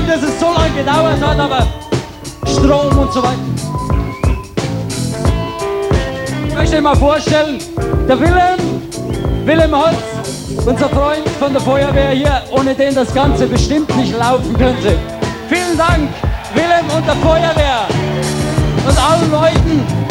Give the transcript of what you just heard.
dass es so lange gedauert hat, aber Strom und so weiter. Ich möchte euch mal vorstellen, der Willem Holz, unser Freund von der Feuerwehr hier, ohne den das Ganze bestimmt nicht laufen könnte. Vielen Dank, Willem und der Feuerwehr und allen Leuten,